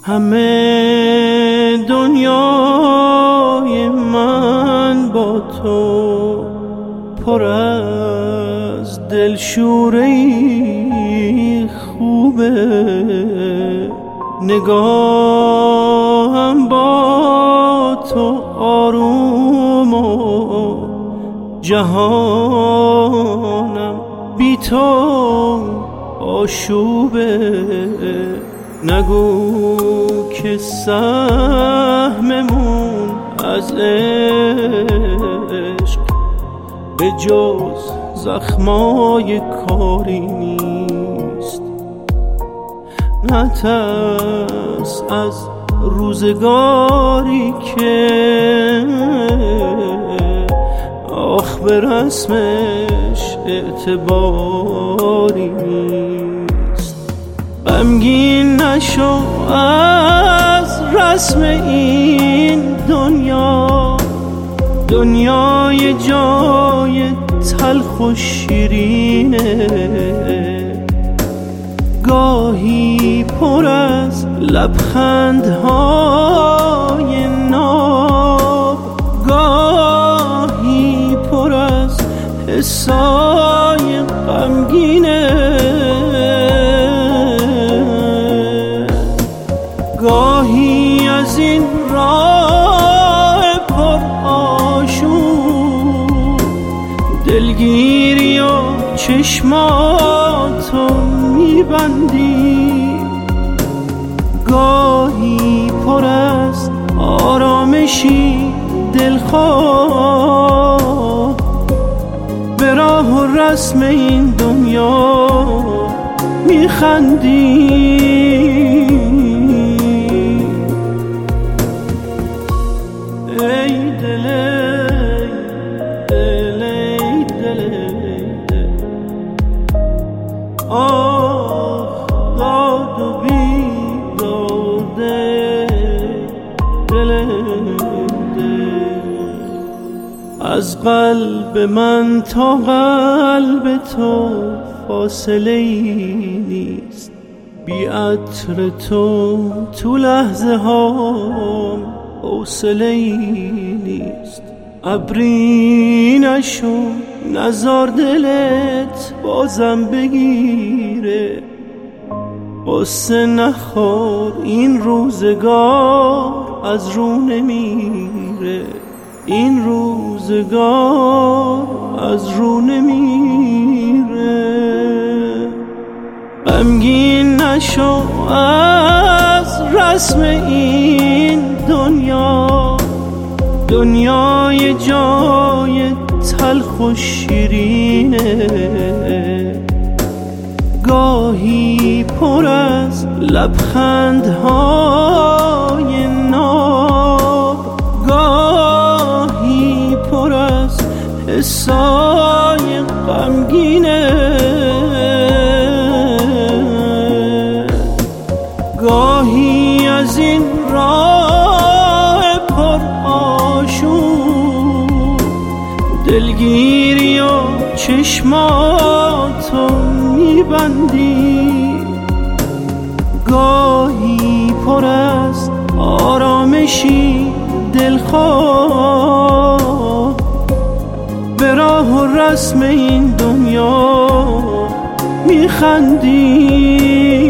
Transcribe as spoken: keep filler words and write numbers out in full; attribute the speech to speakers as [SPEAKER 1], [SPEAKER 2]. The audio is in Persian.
[SPEAKER 1] همه دنیای من با تو پر از دلشوری خوبه، نگاهم با تو آروم و جهانم بی تو آشوبه. نگو که سهممون از عشق به جز زخمای کاری نیست. نترس از روزگاری که آخ به رسمش اعتباری نیست. غمگین نشو از رسم این دنیا، دنیای جای تلخ و شیرینه، گاهی پر از لبخندهای ناب، گاهی پر از حسای غمگینه، گاهی از این راه پر آشوب دلگیری و چشماتو میبندی، گاهی پر از آرامشی دلخواه به راه و رسم این دنیا میخندی. ای دل دل دل آه داد و بیداده دل از قلب من تا قلب تو فاصله ای نیست. بی عطر تو تو لحظه هام حوصله ای نیست. ابری نشو نزار دلت بازم بگیره، قصه نخور این روزگار از رو نمیره، این روزگار از رو نمیره. غمگین نشو از رسم این دنیا، دنیای جای تلخ و شیرینه، گاهی پر از لبخندهای ناب، گاهی پر از حسای غمگینه، گاهی از این راه پر آشوب دلگیری و چشماتو میبندی، گاهی پر از آرامشی دلخواه به راه و رسم این دنیا میخندی.